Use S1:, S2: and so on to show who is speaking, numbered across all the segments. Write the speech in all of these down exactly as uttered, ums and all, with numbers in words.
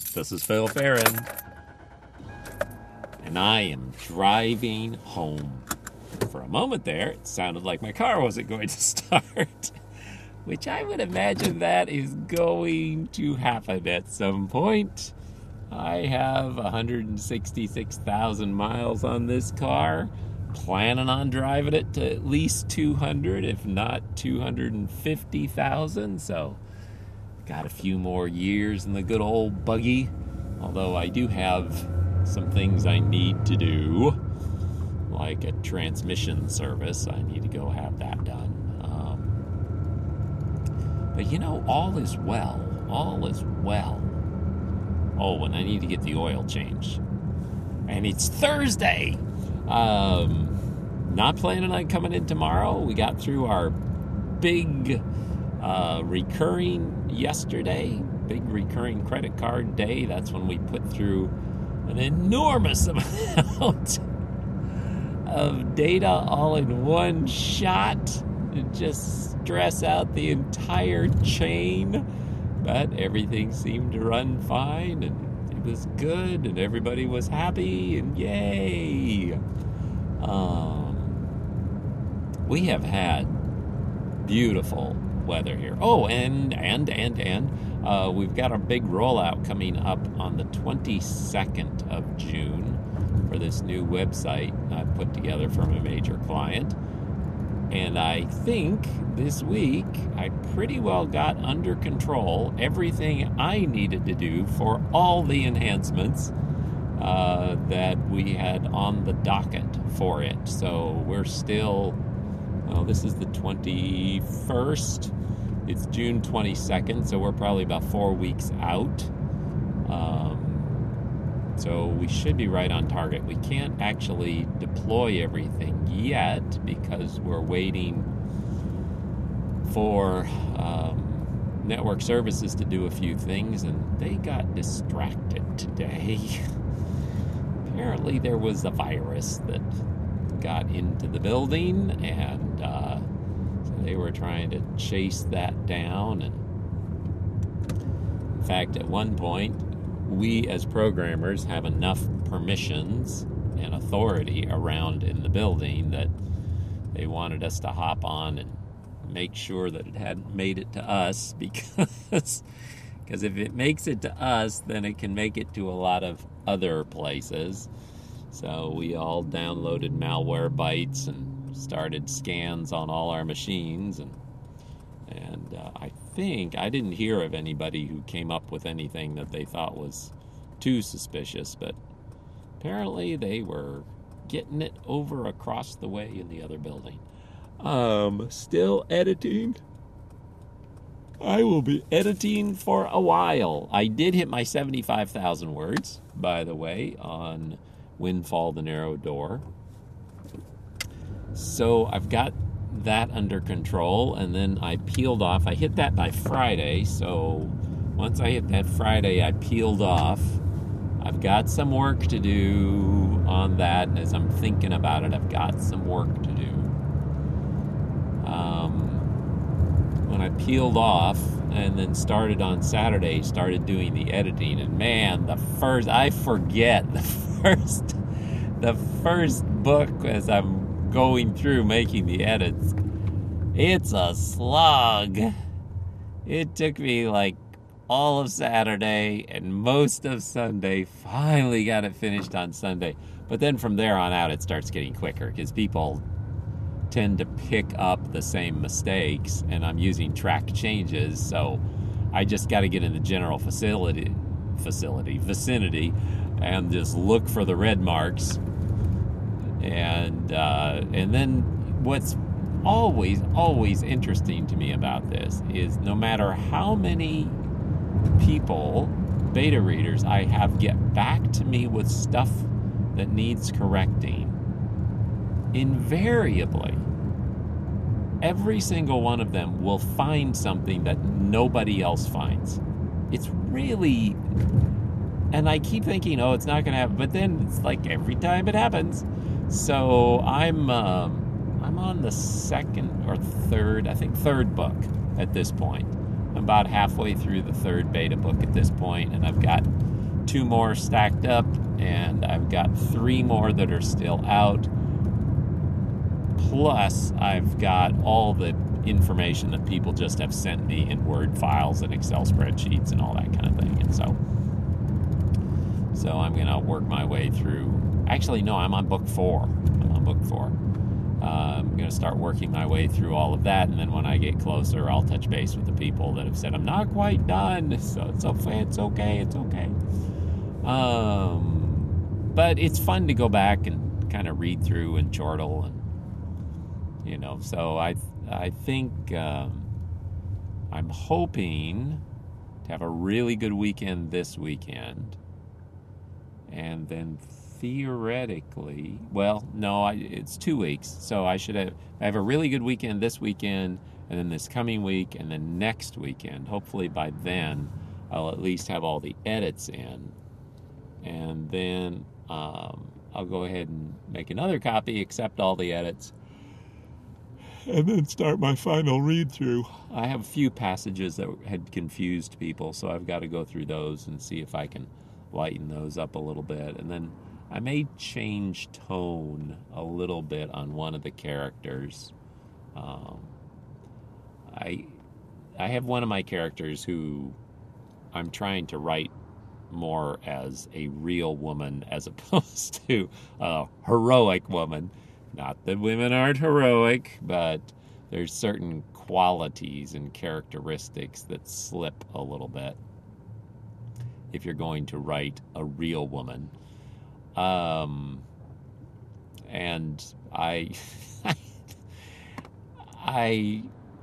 S1: This is Phil Farron, and I am driving home. For a moment there, it sounded like my car wasn't going to start, which I would imagine that is going to happen at some point. I have one hundred sixty-six thousand miles on this car, planning on driving it to at least two hundred, if not two hundred fifty thousand, so got a few more years in the good old buggy, although I do have some things I need to do, like a transmission service. I need to go have that done. Um, but you know, all is well. All is well. Oh, and I need to get the oil changed. And it's Thursday. Um, not planning on coming in tomorrow. We got through our big uh, recurring yesterday. Big recurring credit card day. That's when we put through an enormous amount of data all in one shot to just stress out the entire chain. But everything seemed to run fine, and it was good, and everybody was happy, and yay! Um, we have had beautiful weather here. Oh, and, and, and, and, uh, we've got a big rollout coming up on the twenty-second of June for this new website I've put together from a major client. And I think this week I pretty well got under control everything I needed to do for all the enhancements uh, that we had on the docket for it. So we're still, well, this is the twenty-first. It's June twenty-second, so we're probably about four weeks out. Um, so we should be right on target. We can't actually deploy everything yet because we're waiting for um, network services to do a few things, and they got distracted today. Apparently there was a virus that got into the building, and uh, so they were trying to chase that down. And in fact, at one point, we as programmers have enough permissions and authority around in the building that they wanted us to hop on and make sure that it hadn't made it to us, because because if it makes it to us, then it can make it to a lot of other places. So we all downloaded Malwarebytes and started scans on all our machines, and and uh, I think I didn't hear of anybody who came up with anything that they thought was too suspicious, but apparently they were getting it over across the way in the other building. Um, still editing. I will be editing for a while. I did hit my seventy-five thousand words, by the way, on Windfall the Narrow Door. So I've got that under control, and then I peeled off. I hit that by Friday, so once I hit that Friday, I peeled off. I've got some work to do on that, and as I'm thinking about it, I've got some work to do. Um, when I peeled off and then started on Saturday, started doing the editing, and man, the first, I forget the first, the first book as I'm going through making the edits. It's a slog. It took me like all of Saturday and most of Sunday. Finally got it finished on Sunday. But then from there on out, it starts getting quicker because people tend to pick up the same mistakes, and I'm using track changes, so I just got to get in the general facility, facility, vicinity, and just look for the red marks. And uh, and then what's always, always interesting to me about this is no matter how many people, beta readers, I have get back to me with stuff that needs correcting, invariably, every single one of them will find something that nobody else finds. It's really, and I keep thinking, oh, it's not going to happen, but then it's like every time it happens. So I'm um, I'm on the second or third, I think third book at this point. I'm about halfway through the third beta book at this point, and I've got two more stacked up, and I've got three more that are still out. Plus, I've got all the information that people just have sent me in Word files and Excel spreadsheets and all that kind of thing. And so, so I'm going to work my way through. Actually, no, I'm on book four. I'm on book four. Uh, I'm going to start working my way through all of that, and then when I get closer, I'll touch base with the people that have said I'm not quite done. So it's okay. It's okay. It's okay. Um, but it's fun to go back and kind of read through and chortle, and you know. So I I think um, I'm hoping to have a really good weekend this weekend, and then theoretically, well, no, I, it's two weeks, so I should have I have a really good weekend this weekend, and then this coming week, and then next weekend. Hopefully by then, I'll at least have all the edits in, and then um, I'll go ahead and make another copy, accept all the edits, and then start my final read-through. I have a few passages that had confused people, so I've got to go through those and see if I can lighten those up a little bit, and then I may change tone a little bit on one of the characters. Um, I I have one of my characters who I'm trying to write more as a real woman as opposed to a heroic woman. Not that women aren't heroic, but there's certain qualities and characteristics that slip a little bit if you're going to write a real woman. Um, and I, I,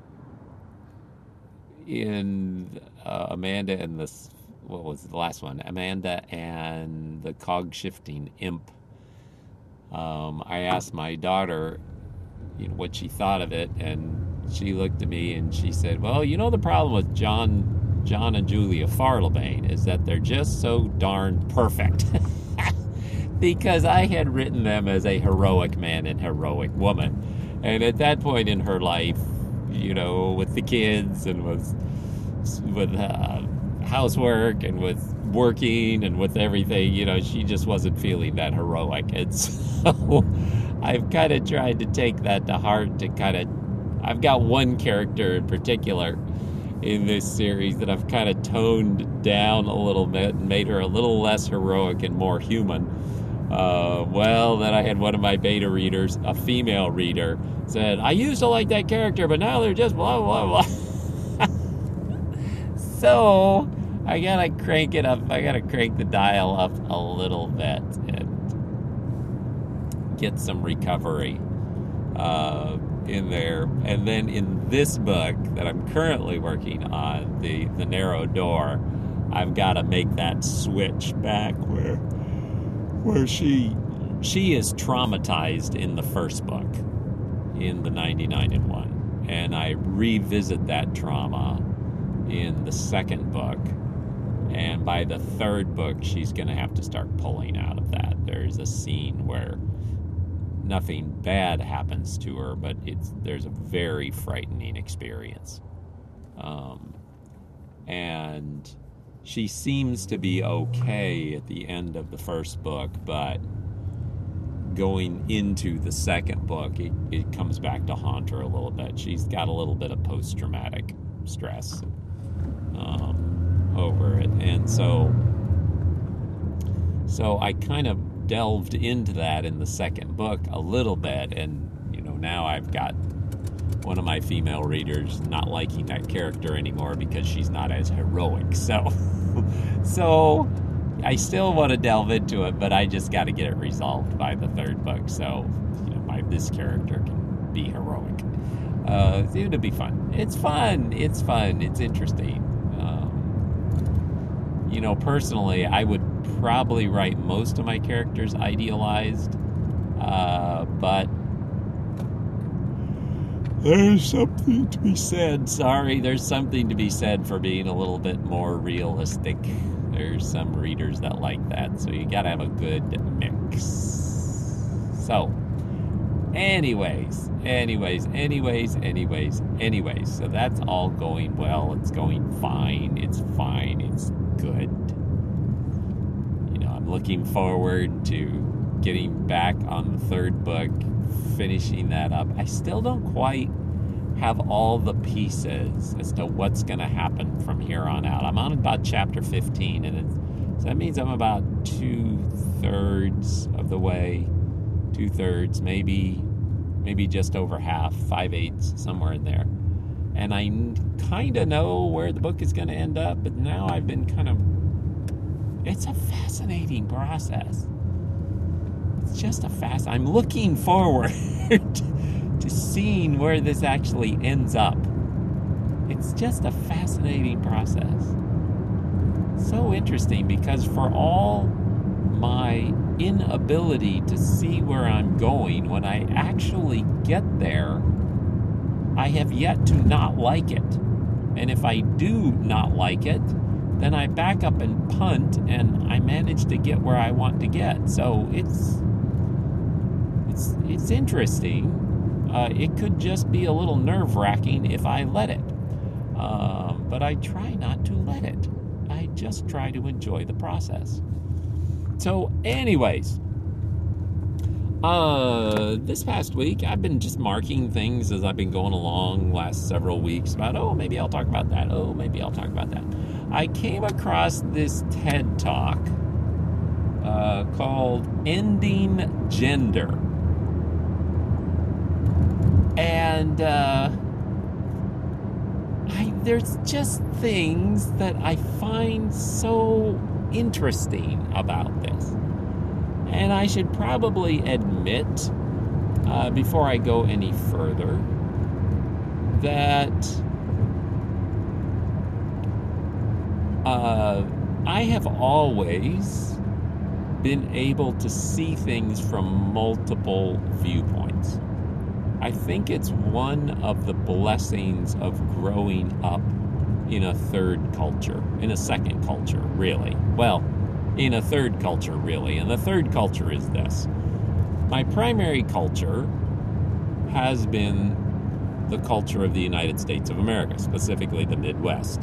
S1: in uh, Amanda and this, what was the last one? Amanda and the Cog Shifting Imp. Um, I asked my daughter, you know, what she thought of it, and she looked at me and she said, "Well, you know, the problem with John, John and Julia Farlebane is that they're just so darn perfect." Because I had written them as a heroic man and heroic woman. And at that point in her life, you know, with the kids and with with uh, housework and with working and with everything, you know, she just wasn't feeling that heroic. And so I've kind of tried to take that to heart to kind of... I've got one character in particular in this series that I've kind of toned down a little bit and made her a little less heroic and more human. Uh, well, then I had one of my beta readers, a female reader, said, "I used to like that character, but now they're just blah, blah, blah." So I gotta crank it up. I gotta crank the dial up a little bit and get some recovery uh, in there. And then in this book that I'm currently working on, the, the Narrow Door, I've got to make that switch back where... where she she is traumatized in the first book, in the ninety-nine and one, and I revisit that trauma in the second book, and by the third book she's going to have to start pulling out of that. There's a scene where nothing bad happens to her, but it's there's a very frightening experience, um, and she seems to be okay at the end of the first book, but going into the second book, it, it comes back to haunt her a little bit. She's got a little bit of post-traumatic stress um, over it. And so, so I kind of delved into that in the second book a little bit, and, you know, now I've got one of my female readers not liking that character anymore because she's not as heroic. So, so I still want to delve into it, but I just got to get it resolved by the third book. So, you know, my this character can be heroic. Uh, it'll be fun. It's fun. It's fun. It's interesting. Um, you know, personally, I would probably write most of my characters idealized, uh, but there's something to be said, sorry, there's something to be said for being a little bit more realistic. There's some readers that like that, so you gotta have a good mix. So, anyways, anyways, anyways, anyways, anyways, so that's all going well. It's going fine. It's fine. It's good. I'm looking forward to getting back on the third book, finishing that up. I still don't quite have all the pieces as to what's going to happen from here on out. I'm on about chapter fifteen, and it's, so that means I'm about two-thirds of the way, two-thirds, maybe, maybe just over half, five-eighths, somewhere in there. And I kind of know where the book is going to end up, but now I've been kind of... It's a fascinating process. It's just a fast... I'm looking forward to seeing where this actually ends up. It's just a fascinating process. So interesting, because for all my inability to see where I'm going, when I actually get there, I have yet to not like it. And if I do not like it, then I back up and punt, and I manage to get where I want to get. So it's it's it's interesting. Uh, it could just be a little nerve-wracking if I let it. Um, but I try not to let it. I just try to enjoy the process. So anyways, uh, this past week, I've been just marking things as I've been going along last several weeks about, oh, maybe I'll talk about that. Oh, maybe I'll talk about that. I came across this TED Talk uh, called Ending Gender. And uh, I, there's just things that I find so interesting about this. And I should probably admit, uh, before I go any further, that uh, I have always been able to see things from multiple viewpoints. I think it's one of the blessings of growing up in a third culture, in a second culture, really. Well, in a third culture, really. And the third culture is this. My primary culture has been the culture of the United States of America, specifically the Midwest.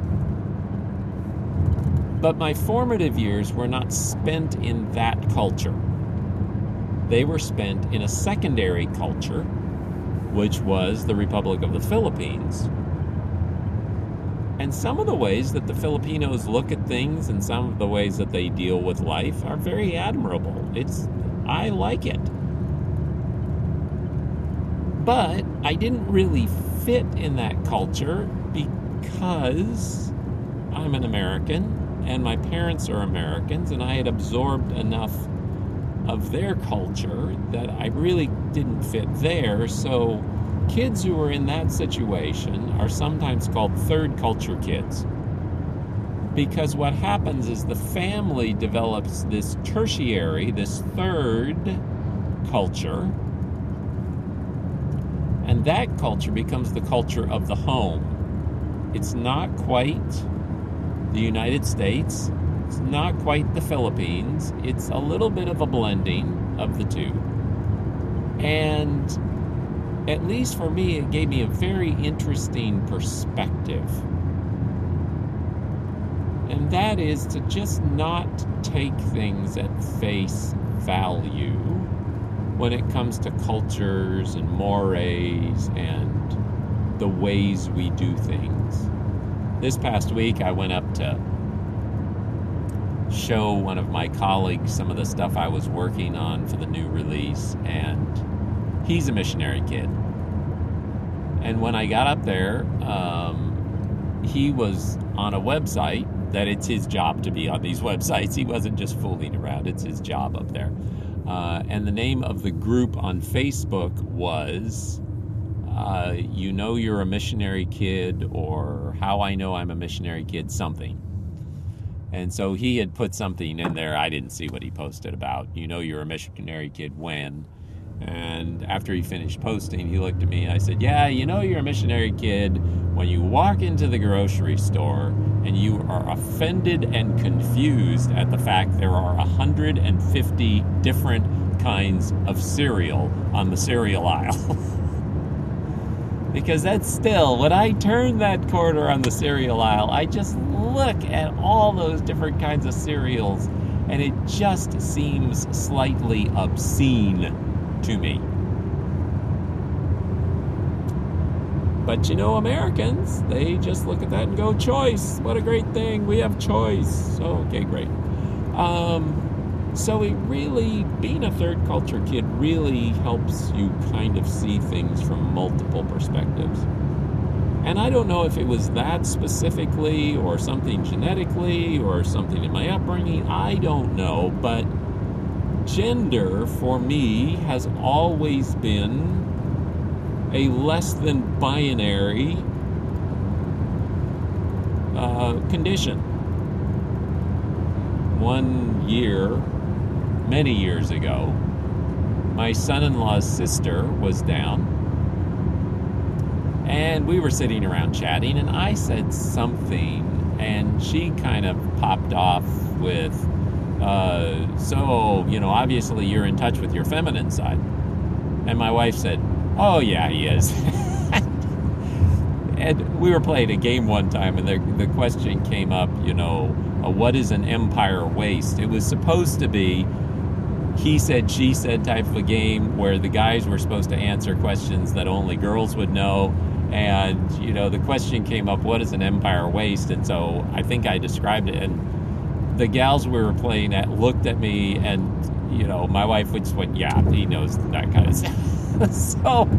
S1: But my formative years were not spent in that culture. They were spent in a secondary culture, which was the Republic of the Philippines. And some of the ways that the Filipinos look at things and some of the ways that they deal with life are very admirable. It's, I like it. But I didn't really fit in that culture because I'm an American and my parents are Americans, and I had absorbed enough of their culture that I really didn't fit there. So kids who are in that situation are sometimes called third culture kids, because what happens is the family develops this tertiary, this third culture, and that culture becomes the culture of the home. It's not quite the United States. It's not quite the Philippines. It's a little bit of a blending of the two. And at least for me, it gave me a very interesting perspective. And that is to just not take things at face value when it comes to cultures and mores and the ways we do things. This past week, I went up to show one of my colleagues some of the stuff I was working on for the new release, and he's a missionary kid. And when I got up there, um, he was on a website that it's his job to be on these websites. He wasn't just fooling around. It's his job up there. Uh, and the name of the group on Facebook was uh, You Know You're a Missionary Kid, or How I Know I'm a Missionary Kid, something. And so he had put something in there. I didn't see what he posted about. You know you're a missionary kid when. And after he finished posting, he looked at me and I said, yeah, you know you're a missionary kid when you walk into the grocery store and you are offended and confused at the fact there are one hundred fifty different kinds of cereal on the cereal aisle. Because that's still, when I turn that corner on the cereal aisle, I just look at all those different kinds of cereals, And it just seems slightly obscene to me. But you know, Americans, they just look at that and go, choice. What a great thing. We have choice. Oh, okay, great. Um, so it really, being a third culture kid really helps you kind of see things from multiple perspectives. And I don't know if it was that specifically or something genetically or something in my upbringing. I don't know. But gender, for me, has always been a less than binary uh, condition. One year, many years ago, my son-in-law's sister was down, and we were sitting around chatting, and I said something, and she kind of popped off with, uh, so, you know, obviously you're in touch with your feminine side. And my wife said, oh, yeah, he is. And we were playing a game one time, and the, the question came up, you know, uh, what is an empire waist? It was supposed to be he said, she said type of a game where the guys were supposed to answer questions that only girls would know. And, you know, the question came up, what is an empire waist? And so I think I described it. And the gals we were playing at looked at me, and, you know, my wife just went, yeah, he knows that kind of stuff. so,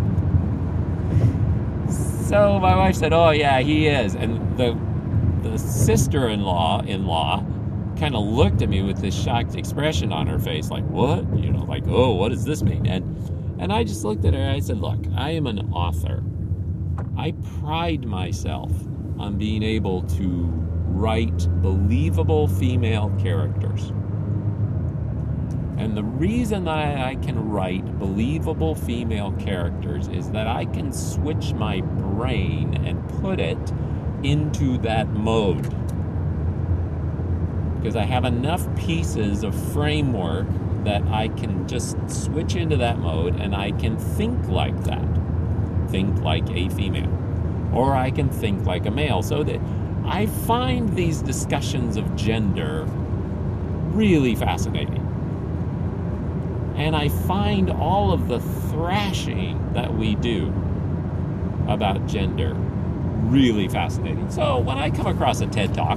S1: so my wife said, oh, yeah, he is. And the the sister-in-law, in-law, kind of looked at me with this shocked expression on her face, like, what? You know, like, oh, what does this mean? And and I just looked at her and I said, look, I am an author. I pride myself on being able to write believable female characters. And the reason that I can write believable female characters is that I can switch my brain and put it into that mode. Because I have enough pieces of framework that I can just switch into that mode, and I can think like that. Think like a female. Or I can think like a male. So that I find these discussions of gender really fascinating. And I find all of the thrashing that we do about gender really fascinating. So when I come across a TED Talk,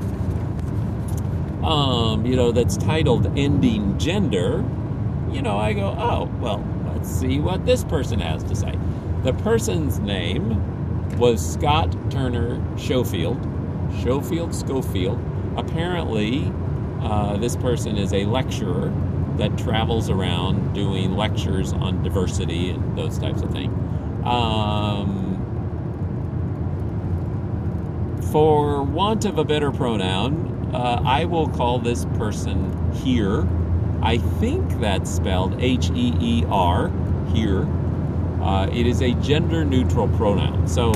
S1: um, you know, that's titled Ending Gender, you know, I go, oh, well, let's see what this person has to say. The person's name was Scott Turner Schofield. Schofield, Schofield. Apparently, uh, this person is a lecturer that travels around doing lectures on diversity and those types of things. Um, for want of a better pronoun, uh, I will call this person here. I think that's spelled H E E R, here. Uh, it is a gender-neutral pronoun. So,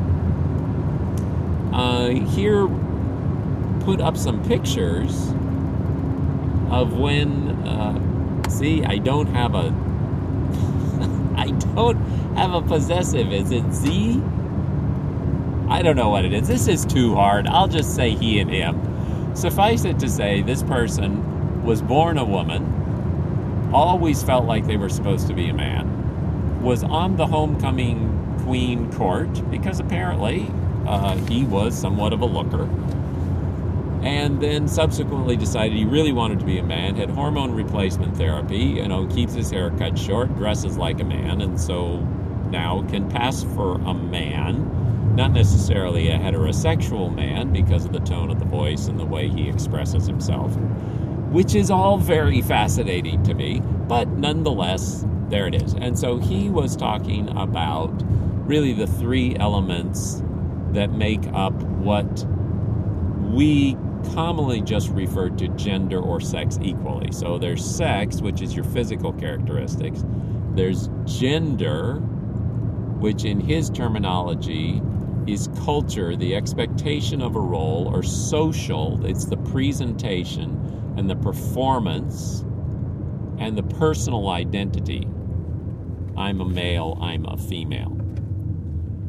S1: uh, here, put up some pictures of when, uh, see, I don't have a, I don't have a possessive. Is it Z? I don't know what it is. This is too hard. I'll just say he and him. Suffice it to say, this person was born a woman, always felt like they were supposed to be a man, was on the homecoming queen court because apparently uh, he was somewhat of a looker, and then subsequently decided he really wanted to be a man, had hormone replacement therapy, you know, keeps his hair cut short, dresses like a man, and so now can pass for a man, not necessarily a heterosexual man because of the tone of the voice and the way he expresses himself, which is all very fascinating to me, but nonetheless, there it is. And so he was talking about really the three elements that make up what we commonly just refer to gender or sex equally. So there's sex, which is your physical characteristics. There's gender, which in his terminology is culture, the expectation of a role, or social, it's the presentation and the performance and the personal identity. I'm a male, I'm a female.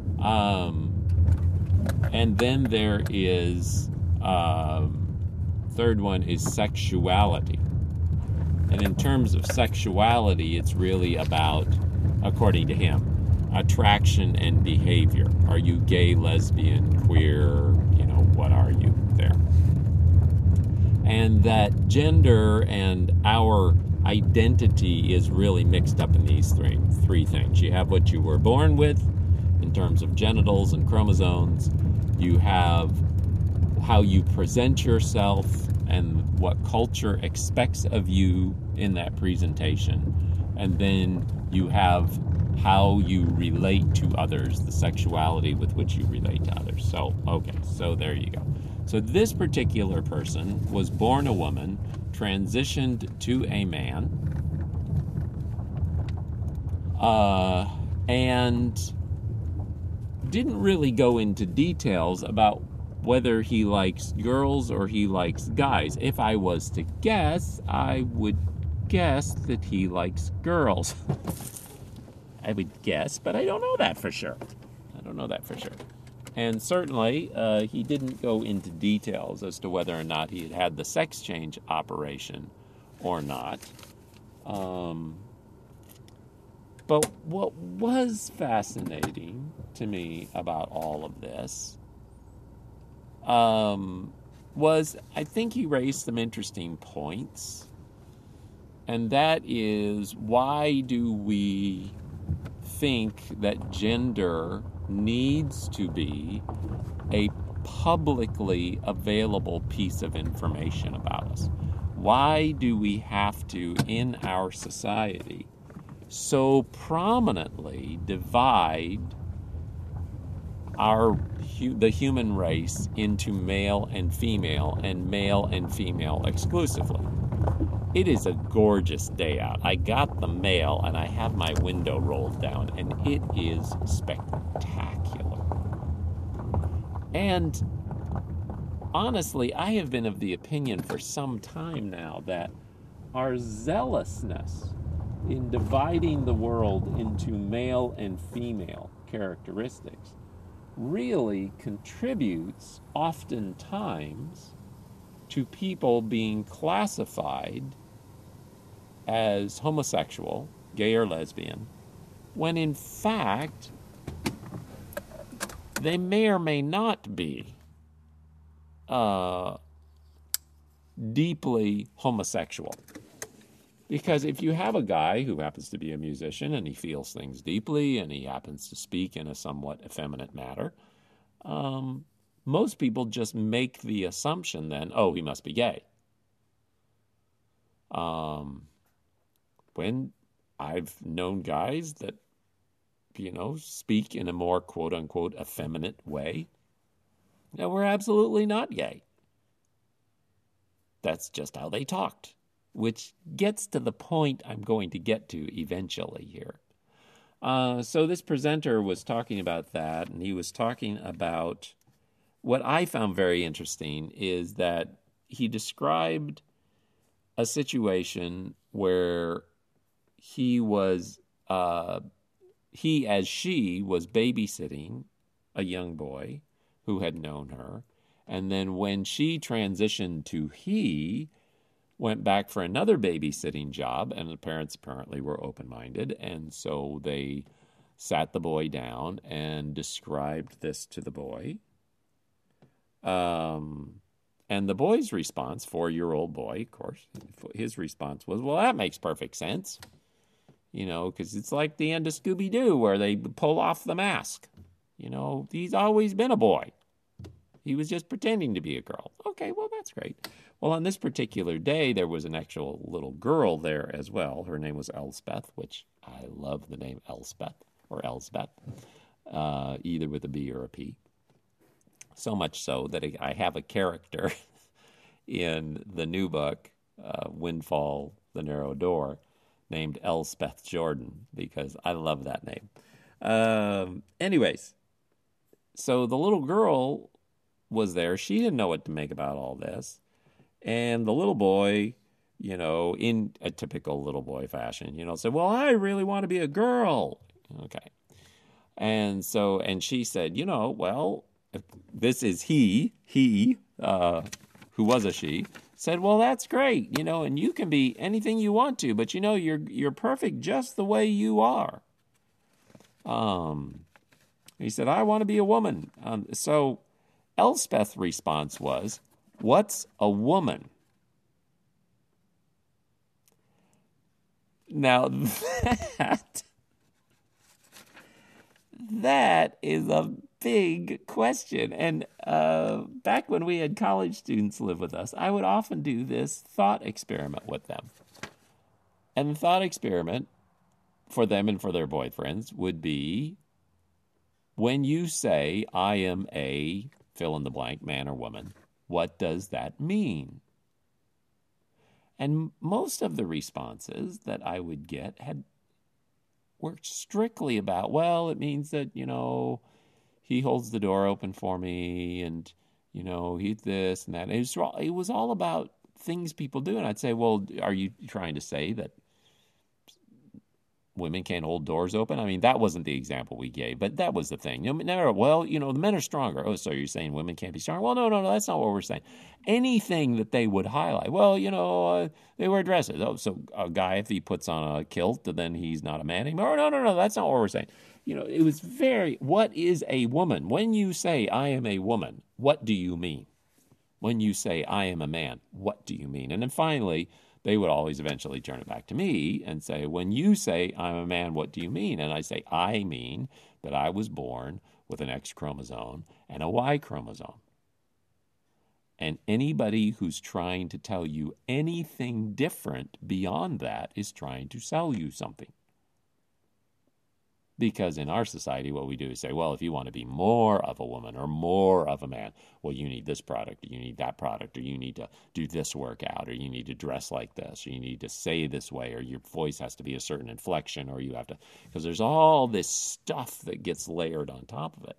S1: Um, and then there is um, third one is sexuality. And in terms of sexuality, it's really about, according to him, attraction and behavior. Are you gay, lesbian, queer? You know, what are you there? And that gender and our identity is really mixed up in these three three things. You have what you were born with in terms of genitals and chromosomes. You have how you present yourself and what culture expects of you in that presentation. And then you have how you relate to others, the sexuality with which you relate to others. So, okay, so there you go. So this particular person was born a woman, transitioned to a man, uh, and didn't really go into details about whether he likes girls or he likes guys. If I was to guess, I would guess that he likes girls. I would guess, but I don't know that for sure. I don't know that for sure. And certainly, uh, he didn't go into details as to whether or not he had had the sex change operation or not. Um, but what was fascinating to me about all of this um, was, I think he raised some interesting points. And that is, why do we think that gender needs to be a publicly available piece of information about us? Why do we have to, in our society, so prominently divide our the human race into male and female, and male and female exclusively? It is a gorgeous day out. I got the mail and I have my window rolled down, and it is spectacular. And honestly, I have been of the opinion for some time now that our zealousness in dividing the world into male and female characteristics really contributes oftentimes to people being classified as homosexual, gay or lesbian, when in fact they may or may not be uh, deeply homosexual. Because if you have a guy who happens to be a musician and he feels things deeply and he happens to speak in a somewhat effeminate manner, um, most people just make the assumption then, oh, he must be gay. Um, when I've known guys that, you know, speak in a more quote-unquote effeminate way, that were absolutely not gay. That's just how they talked, which gets to the point I'm going to get to eventually here. Uh, so this presenter was talking about that, and he was talking about what I found very interesting is that he described a situation where he was, uh, he as she was babysitting a young boy who had known her, and then when she transitioned to he, went back for another babysitting job, and the parents apparently were open-minded, and so they sat the boy down and described this to the boy. Um, and the boy's response, four-year-old boy, of course, his response was, well, that makes perfect sense. You know, because it's like the end of Scooby-Doo where they pull off the mask. You know, he's always been a boy. He was just pretending to be a girl. Okay, well, that's great. Well, on this particular day, there was an actual little girl there as well. Her name was Elspeth, which I love the name Elspeth, or Elsbeth, uh, either with a B or a P. So much so that I have a character in the new book, uh, Windfall, The Narrow Door, named Elspeth Jordan, because I love that name. Um, anyways, so the little girl was there. She didn't know what to make about all this. And the little boy, you know, in a typical little boy fashion, you know, said, well, I really want to be a girl. Okay. And so, and she said, you know, well, this is he, he, uh, who was a she, said, well, that's great, you know, and you can be anything you want to, but you know, you're you're perfect just the way you are. Um, he said, I want to be a woman. Um, so Elspeth's response was, what's a woman? Now that that is a big question. And uh, back when we had college students live with us, I would often do this thought experiment with them. And the thought experiment for them and for their boyfriends would be, when you say, I am a fill in the blank, man or woman, what does that mean? And most of the responses that I would get had were strictly about, well, it means that, you know, he holds the door open for me, and, you know, he's this and that. It was, it was all about things people do. And I'd say, well, are you trying to say that women can't hold doors open? I mean, that wasn't the example we gave, but that was the thing. You know, well, you know, the men are stronger. Oh, so you're saying women can't be stronger? Well, no, no, no, that's not what we're saying. Anything that they would highlight. Well, you know, uh, they wear dresses. Oh, so a guy, if he puts on a kilt, then he's not a man anymore. No, no, no, that's not what we're saying. You know, it was very, what is a woman? When you say, I am a woman, what do you mean? When you say, I am a man, what do you mean? And then finally, they would always eventually turn it back to me and say, when you say, I'm a man, what do you mean? And I say, I mean that I was born with an X chromosome and a Y chromosome. And anybody who's trying to tell you anything different beyond that is trying to sell you something. Because in our society, what we do is say, well, if you want to be more of a woman or more of a man, well, you need this product, or you need that product, or you need to do this workout, or you need to dress like this, or you need to say this way, or your voice has to be a certain inflection, or you have to, because there's all this stuff that gets layered on top of it.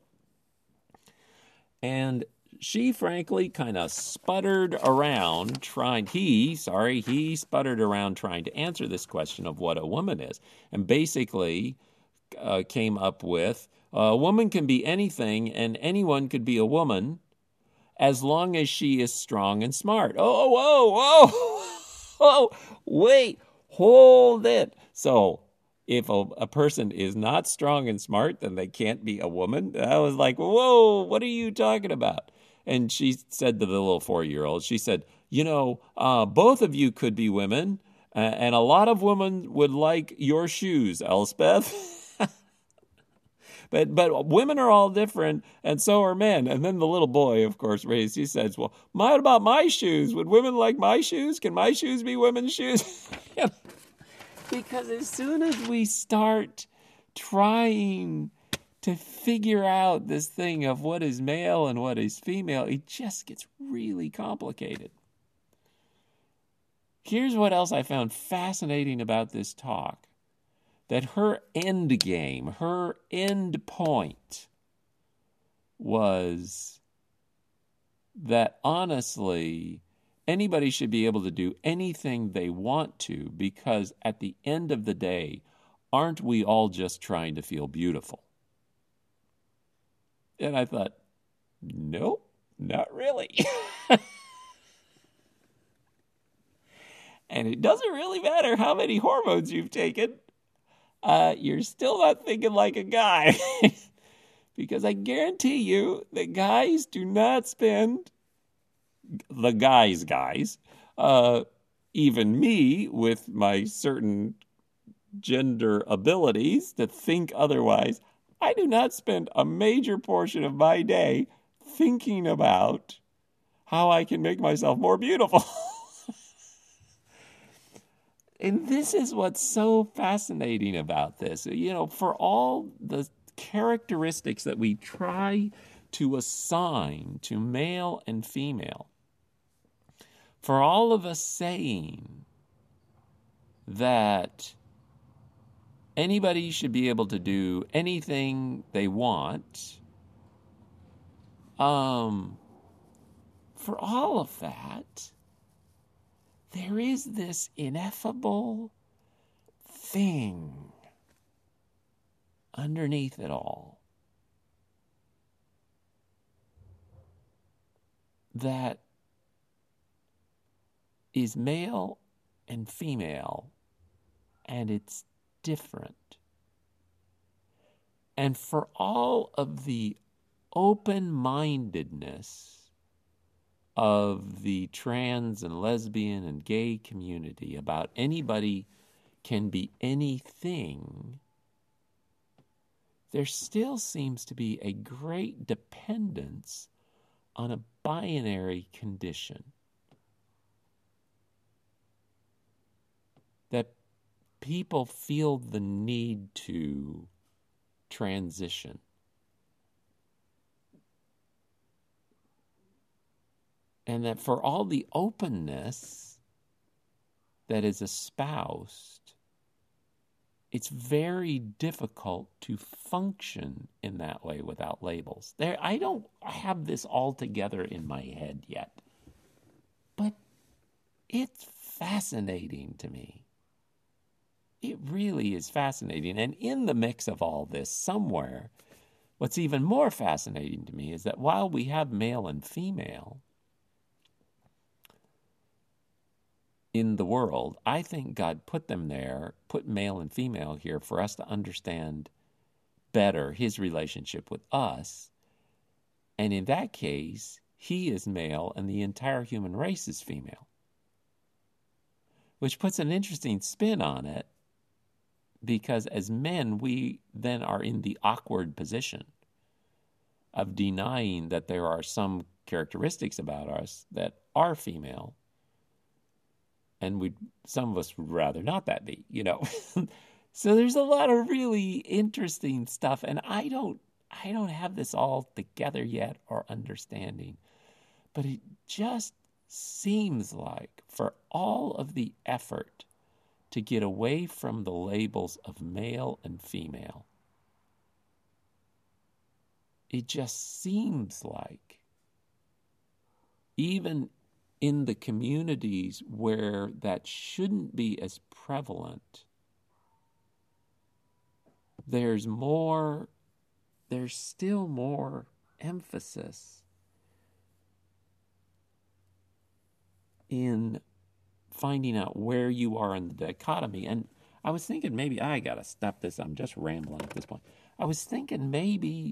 S1: And she, frankly, kind of sputtered around trying, he, sorry, he sputtered around trying to answer this question of what a woman is. And basically Uh, came up with, a woman can be anything and anyone could be a woman as long as she is strong and smart. Oh, whoa, whoa, whoa, wait, hold it. So if a, a person is not strong and smart, then they can't be a woman. I was like, whoa, what are you talking about? And she said to the little four-year-old, she said, you know, uh, both of you could be women, uh, and a lot of women would like your shoes, Elspeth. But but women are all different, and so are men. And then the little boy, of course, raised, he says, well, what about my shoes? Would women like my shoes? Can my shoes be women's shoes? Because as soon as we start trying to figure out this thing of what is male and what is female, it just gets really complicated. Here's what else I found fascinating about this talk. That her end game, her end point was that honestly, anybody should be able to do anything they want to, because at the end of the day, aren't we all just trying to feel beautiful? And I thought, nope, not really. And it doesn't really matter how many hormones you've taken. Uh, you're still not thinking like a guy. Because I guarantee you that guys do not spend, the guys, guys, uh, even me with my certain gender abilities to think otherwise, I do not spend a major portion of my day thinking about how I can make myself more beautiful. And this is what's so fascinating about this. You know, for all the characteristics that we try to assign to male and female, for all of us saying that anybody should be able to do anything they want, um, for all of that, there is this ineffable thing underneath it all that is male and female, and it's different. And for all of the open-mindedness of the trans and lesbian and gay community about anybody can be anything, there still seems to be a great dependence on a binary condition. That people feel the need to transition. And that for all the openness that is espoused, it's very difficult to function in that way without labels. There, I don't have this all together in my head yet, but it's fascinating to me. It really is fascinating. And in the mix of all this, somewhere, what's even more fascinating to me is that while we have male and female in the world, I think God put them there, put male and female here for us to understand better his relationship with us. And in that case, he is male and the entire human race is female, which puts an interesting spin on it, because as men, we then are in the awkward position of denying that there are some characteristics about us that are female. And we, some of us would rather not that be, you know. So there's a lot of really interesting stuff, and I don't, I don't have this all together yet or understanding. But it just seems like for all of the effort to get away from the labels of male and female, it just seems like even in the communities where that shouldn't be as prevalent, there's more, there's still more emphasis in finding out where you are in the dichotomy. And I was thinking maybe, I got to stop this. I'm just rambling at this point. I was thinking maybe,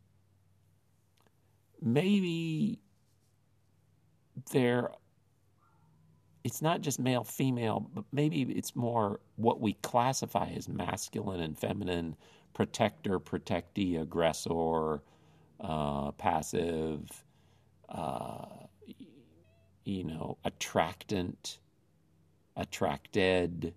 S1: maybe there, it's not just male, female, but maybe it's more what we classify as masculine and feminine, protector, protectee, aggressor, uh, passive, uh, you know, attractant, attracted.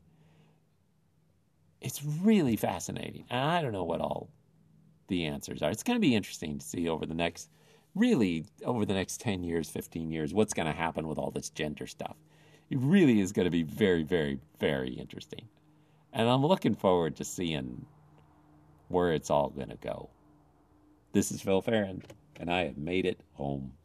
S1: It's really fascinating. And I don't know what all the answers are. It's going to be interesting to see over the next, really over the next ten years, fifteen years, what's going to happen with all this gender stuff. It really is going to be very, very, very interesting. And I'm looking forward to seeing where it's all going to go. This is Phil Farron, and I have made it home.